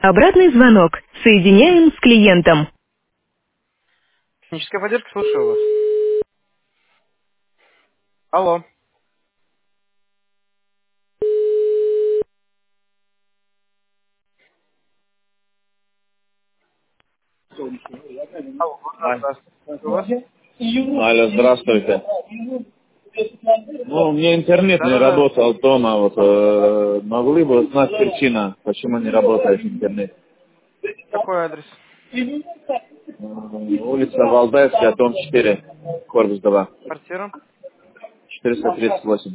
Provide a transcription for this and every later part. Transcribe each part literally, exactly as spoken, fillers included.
Обратный звонок. Соединяем с клиентом. Техническая поддержка, слушаю вас. Алло. Алло, да, Аль- здравствуйте. Слушаю вас. Алло, здравствуйте. Ну, у меня интернет не Да-да-да. работал дома, вот э, могли бы узнать причина, почему не работает интернет. Какой адрес? Э, Улица Валдайская, дом четыре, корпус два, Квартира? четыреста тридцать восемь.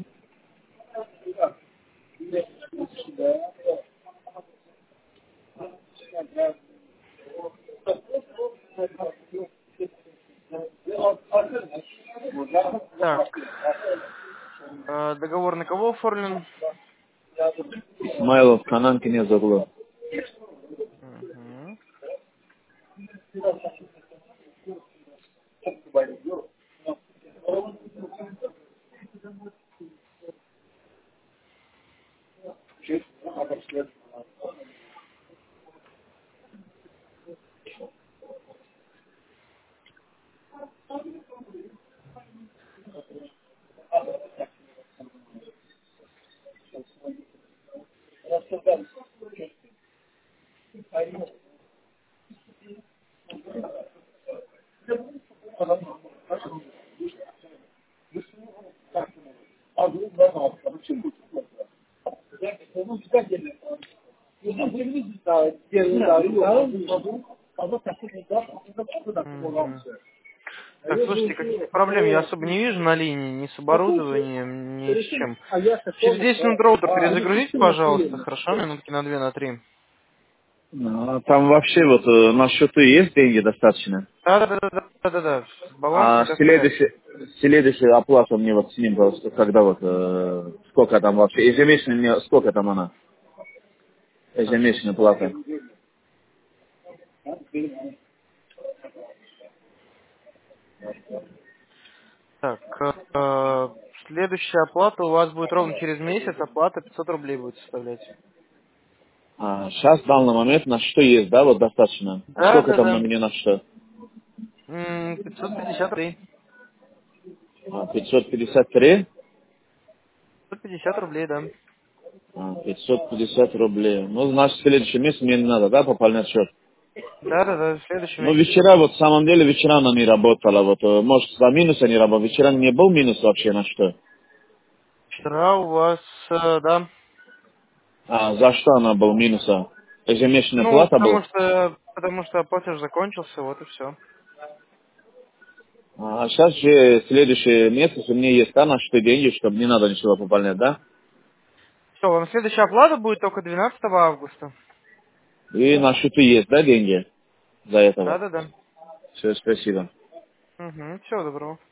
Так. э, договор на кого оформлен? Исмайлов, Кананки не забыл. Мгм. Мгм. Так, слушайте, каких проблем я особо не вижу на линии, ни с оборудованием, ни с чем. Через десять минут роутер перезагрузите, пожалуйста, хорошо? Минутки на две, на три. А, Там вообще вот э, на счету есть деньги достаточно? Да-да-да-да-да-да. Баланс А всегда в порядке. следующая, следующая оплата мне вот с ним, просто когда вот, э, сколько там вообще, ежемесячно мне, сколько там она, Так, сейчас. ежемесячная плата? Так, э, следующая оплата у вас будет ровно через месяц, оплата пятьсот рублей будет составлять. А, сейчас, в данный момент, на что есть, да, вот достаточно. А Да, сколько да, там на да. мне на что? М, пятьсот пятьдесят рублей. А, пятьсот пятьдесят три? пятьсот пятьдесят рублей, да. А, пятьсот пятьдесят рублей. Ну, значит, в следующем месяце мне не надо, да, пополнять счет? Да, да, да, в следующем Ну, месяце. вечера, вот, в самом деле, вечера она не работала, вот, э, может, за минус не работала, вечера не был минус вообще на что? Вчера у вас, э, да. А, за что она был минуса? Ежемесячная Ну, плата потому был? что, потому что платеж закончился, вот и все. А сейчас же следующий месяц у меня есть, да, на что деньги, чтобы не надо ничего пополнять, да? Все, вам следующая оплата будет только двенадцатого августа. И на счету есть, да, деньги за Да, этого? да, да. Все, спасибо. Угу, всего доброго.